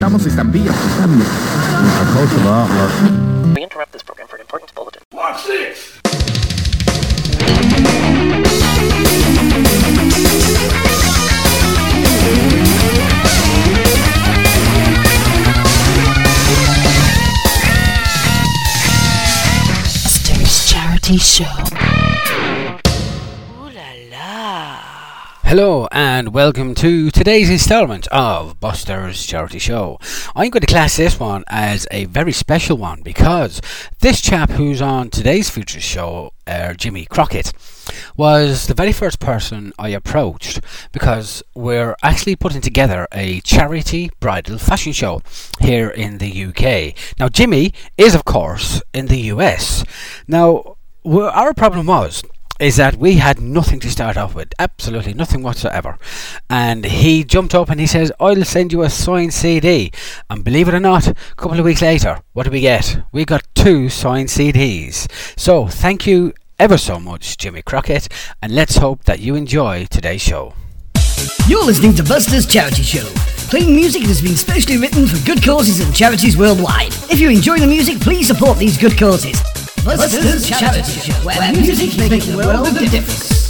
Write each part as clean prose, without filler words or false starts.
Necesitamos estampillas. We interrupt this program for an important bulletin. Watch this! Buster's Charity Show. Ooh la la. Hello and welcome to today's instalment of Buster's Charity Show. I'm going to class this one as a very special one because this chap who's on today's featured show, Jimmy Crockett, was the very first person I approached because we're actually putting together a charity bridal fashion show here in the UK. Now Jimmy is of course in the US. Now our problem is that we had nothing to start off with, absolutely nothing whatsoever, and he jumped up and he says, I'll send you a signed CD, and believe it or not, a couple of weeks later, what did we get? We got 2 signed CDs. So thank you ever so much, Jimmy Crockett, and let's hope that you enjoy today's show. You're listening to Buster's Charity Show, playing music that has been specially written for good causes and charities worldwide. If you enjoy the music, please support these good causes. Buster's Charity Show, where music's making the world of difference.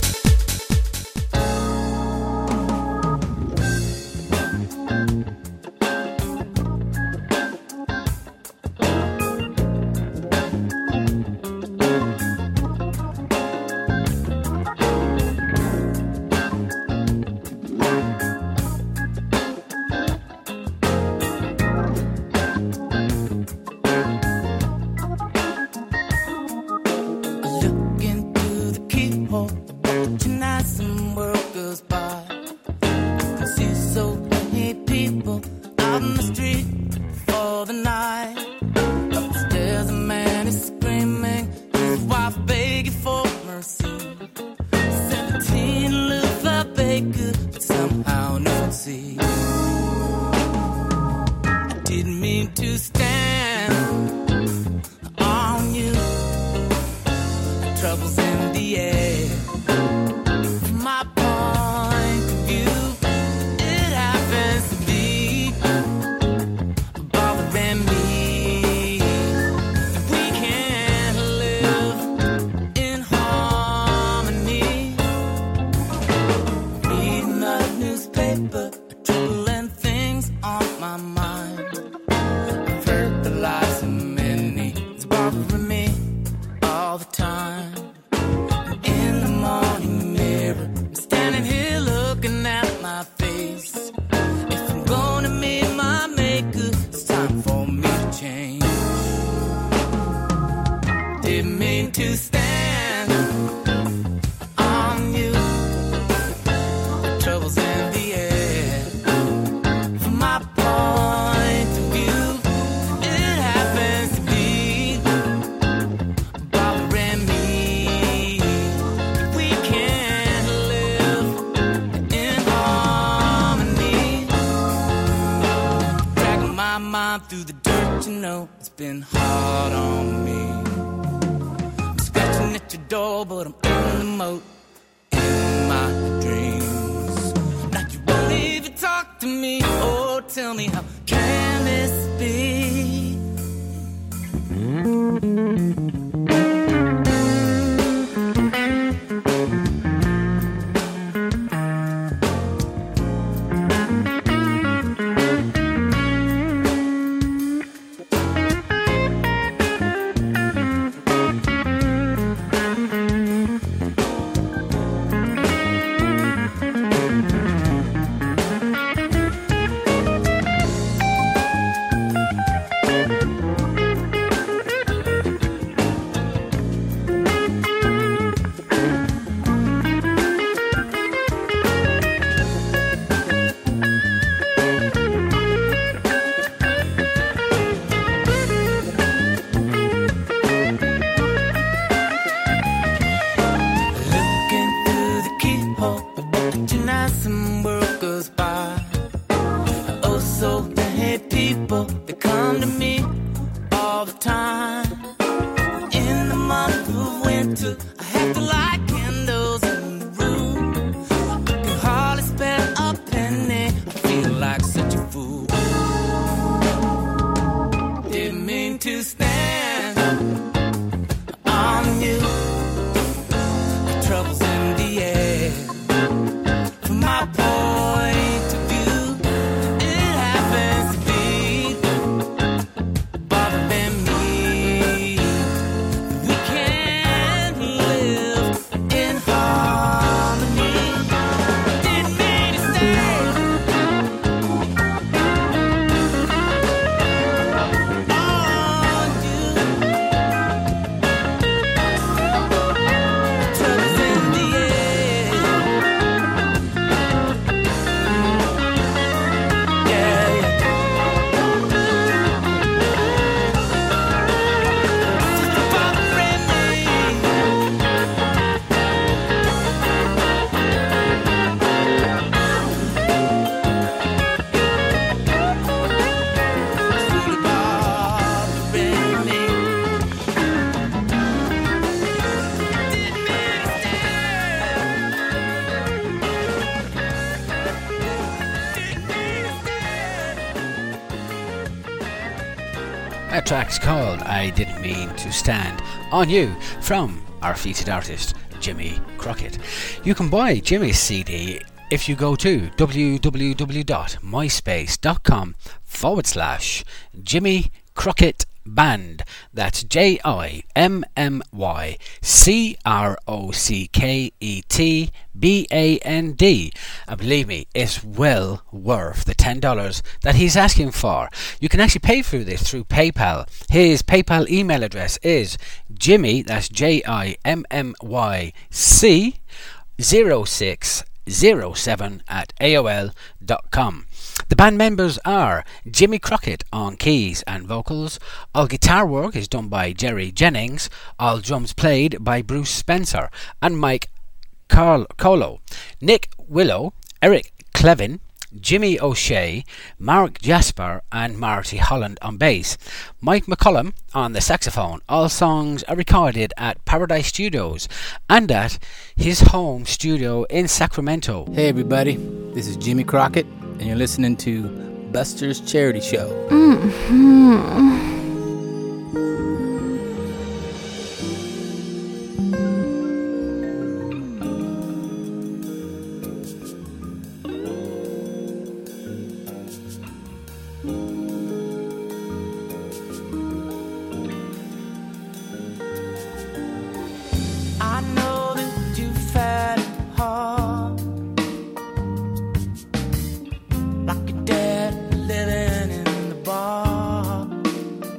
Through the dirt, you know, it's been hard on me. I'm scratching at your door, but I'm in the mode in my dreams. Now you won't even talk to me. Oh, tell me, how can this be? winter. I have to light candles in the room. I can hardly spare a penny. I feel like such a fool. to stand on you. The trouble's in the air. From my point of view, it happens to be bothering me. We can't live in harmony. Didn't mean to stay on you. Trouble's in the air. Yeah, yeah. Just bothering me. Really bothering me. Didn't mean to stay. Didn't mean to stay. That track's called I Didn't Mean to Stand on You from our featured artist Jimmy Crockett. You can buy Jimmy's CD if you go to www.myspace.com/Jimmy Crockett Band. That's JIMMYCROCKETBAND. And believe me, it's well worth the $10 that he's asking for. You can actually pay for this through PayPal. His PayPal email address is Jimmy, that's JIMMYC 0607 at AOL.com. The band members are Jimmy Crockett on keys and vocals. All guitar work is done by Jerry Jennings. All drums played by Bruce Spencer and Mike Colo. Nick Willow, Eric Clevin, Jimmy O'Shea, Mark Jasper and Marty Holland on bass. Mike McCullum on the saxophone. All songs are recorded at Paradise Studios and at his home studio in Sacramento. Hey everybody, this is Jimmy Crockett, and you're listening to Buster's Charity Show. I know that you've had it hard, like a dad living in the bar.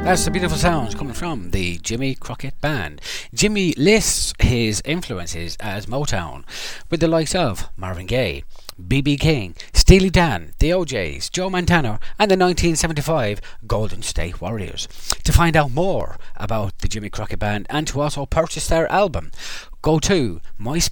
That's the beautiful sounds coming from the Jimmy Crockett Band. Jimmy lists his influences as Motown, with the likes of Marvin Gaye, B.B. King, Steely Dan, the O'Jays, Joe Montana, and the 1975 Golden State Warriors. To find out more about the Jimmy Crockett Band and to also purchase their album, go to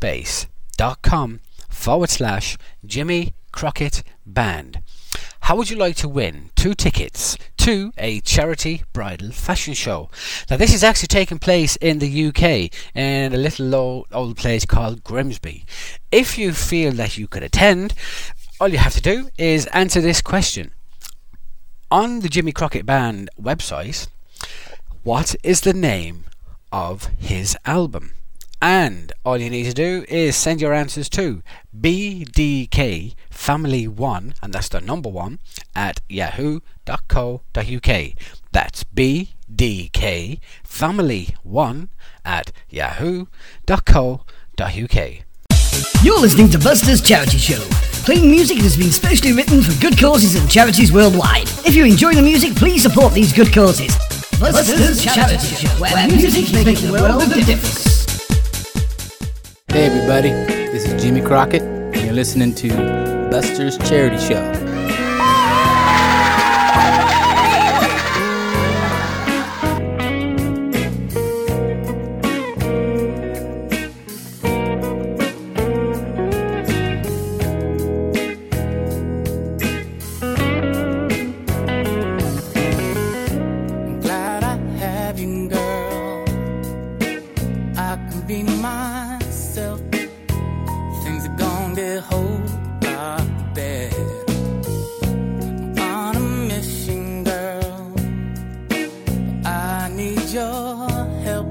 myspace.com/Jimmy Crockett Band. How would you like to win 2 tickets to a charity bridal fashion show? Now, this is actually taking place in the UK in a little old place called Grimsby. If you feel that you could attend, all you have to do is answer this question. On the Jimmy Crockett Band website, what is the name of his album? And all you need to do is send your answers to bdkfamily1, and that's the number 1, at yahoo.co.uk. That's bdkfamily1 at yahoo.co.uk. You're listening to Buster's Charity Show, playing music that has been specially written for good causes and charities worldwide. If you enjoy the music, please support these good causes. Buster's Charity Show, where music makes the world of difference. Hey everybody, this is Jimmy Crockett, and you're listening to Buster's Charity Show. I'm glad I have you, girl. I can be myself. Things are gonna get whole lot better. I'm on a mission, girl. I need your help.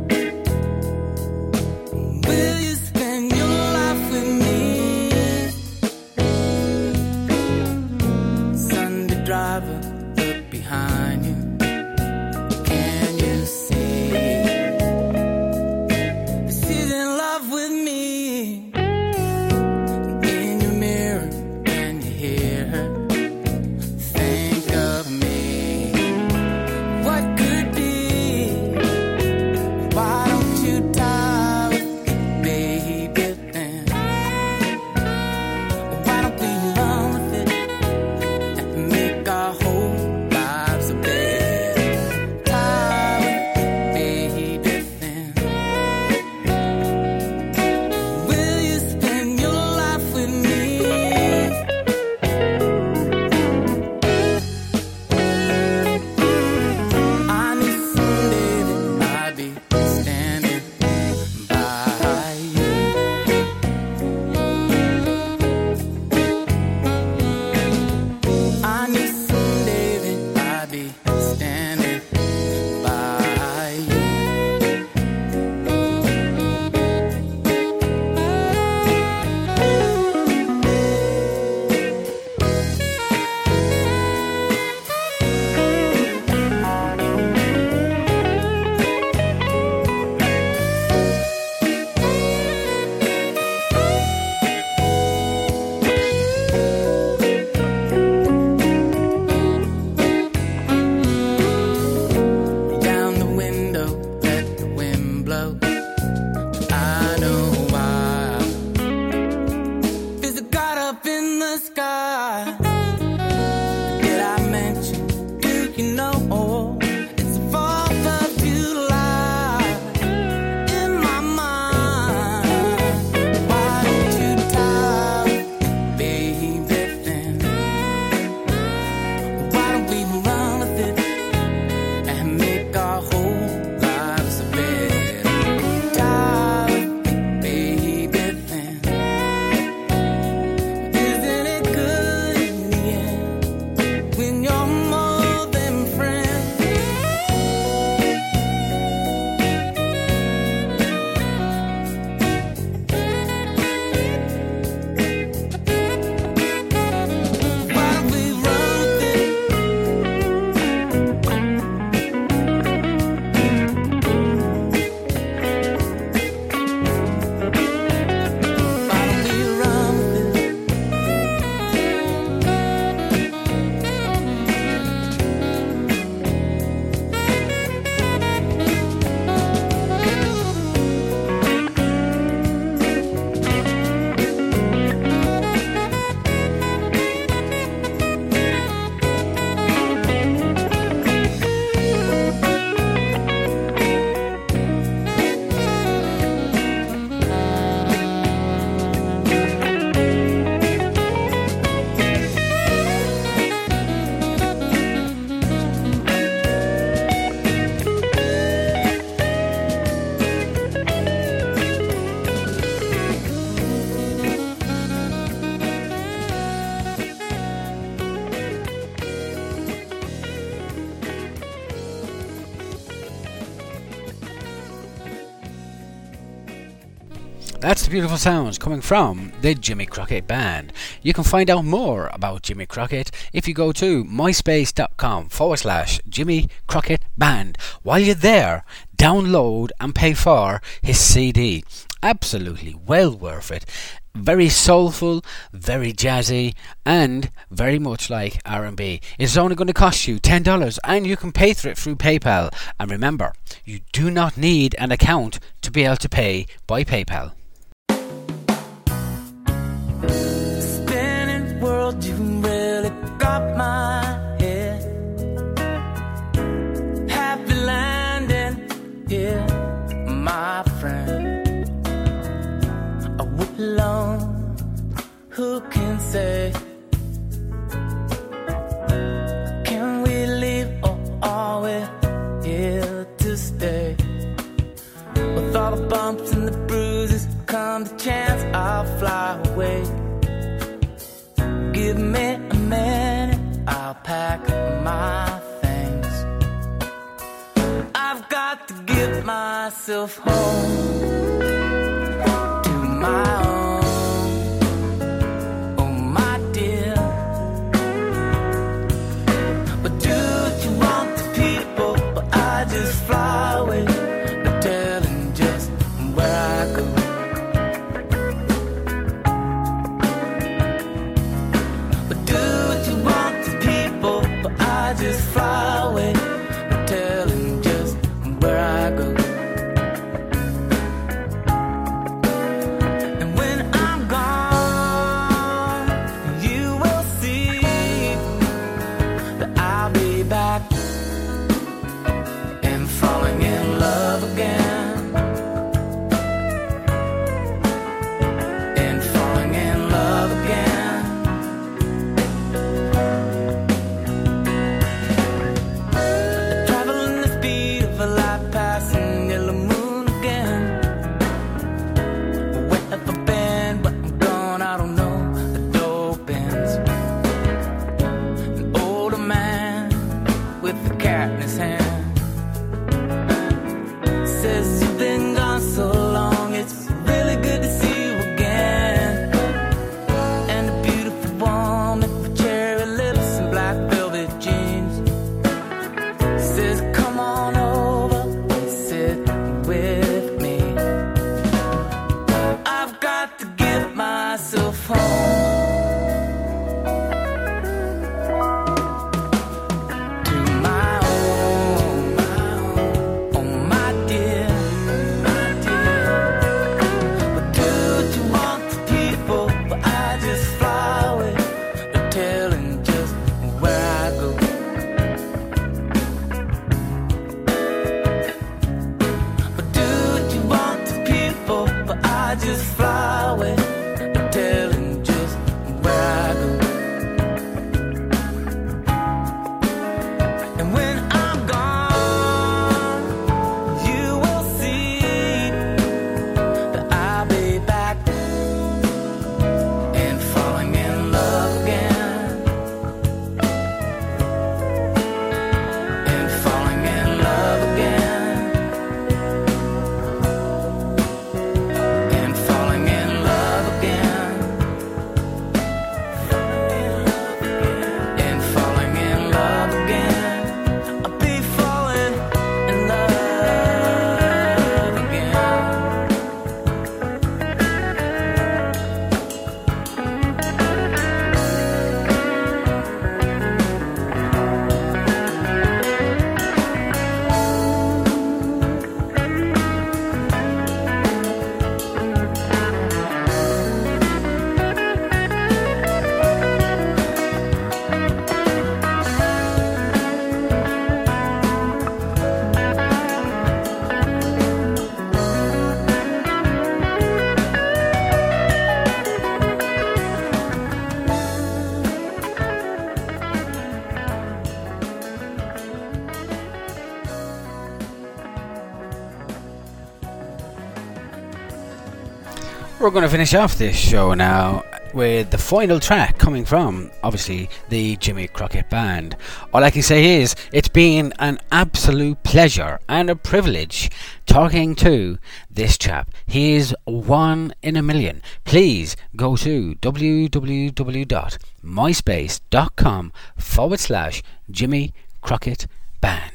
Will you spend your life with me? Sunday driver, look behind you. Can you see? She's in love with me. In your mirror, can you hear? That's the beautiful sounds coming from the Jimmy Crockett Band. You can find out more about Jimmy Crockett if you go to myspace.com/Jimmy Crockett Band. While you're there, download and pay for his CD. Absolutely well worth it. Very soulful, very jazzy, and very much like R&B. It's only going to cost you $10, and you can pay for it through PayPal. And remember, you do not need an account to be able to pay by PayPal. Spinning world, you really got my head. Happy landing here, my friend. Alone, who can say? Can we leave or are we here to stay? With all the bumps and the bruises come the chance I'll fly away. Give me a minute, I'll pack my things. I've got to get myself home. My own, oh my dear. But do what you want to people, but I just fly away, not telling just where I go. But do what you want to people, but I just fly away, not telling just where I go. We're going to finish off this show now with the final track coming from, obviously, the Jimmy Crockett Band. All I can say is, it's been an absolute pleasure and a privilege talking to this chap. He is one in a million. Please go to www.myspace.com/Jimmy Crockett Band.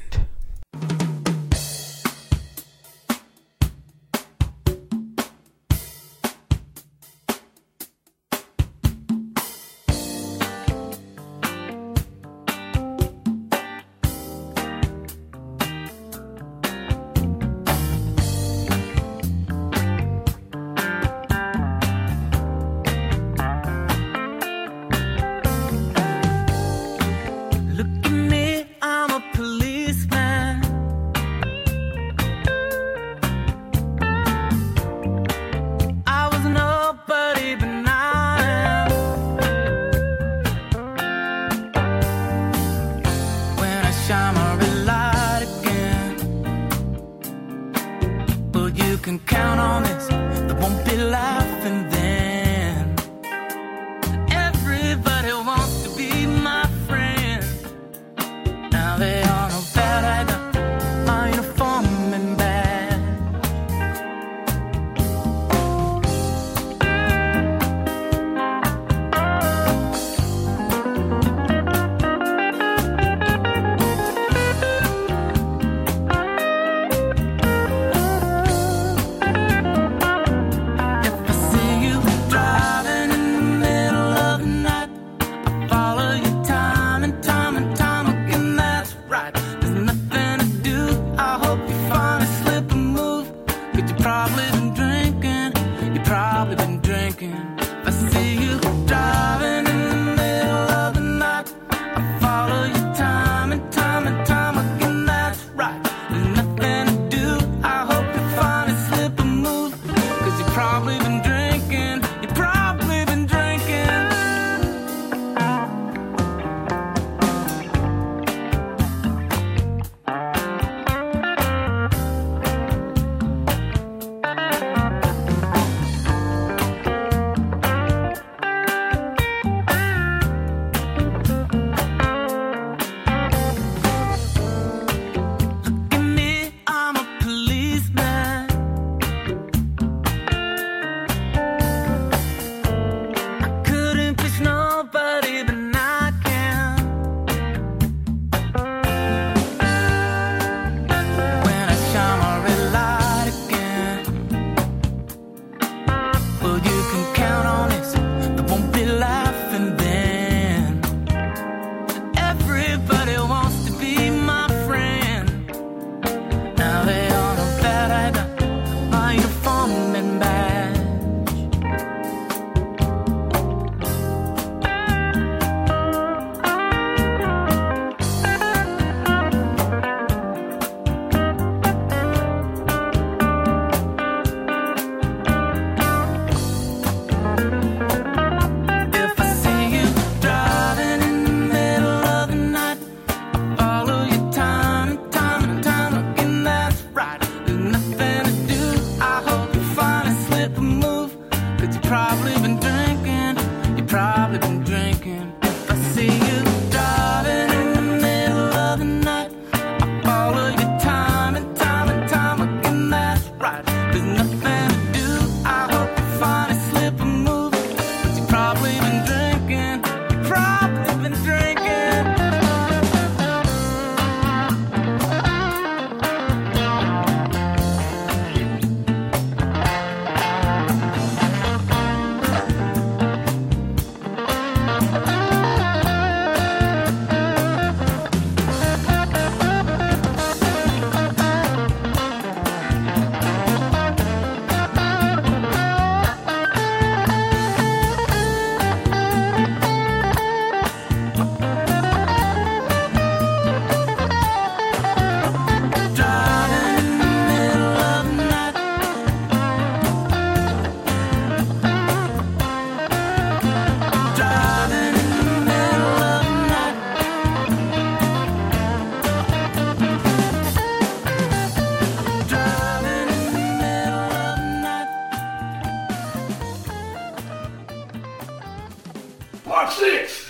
Watch this!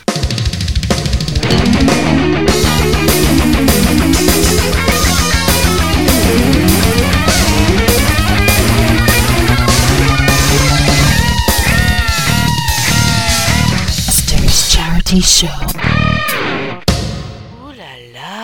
Buster's Charity Show. Ooh la la.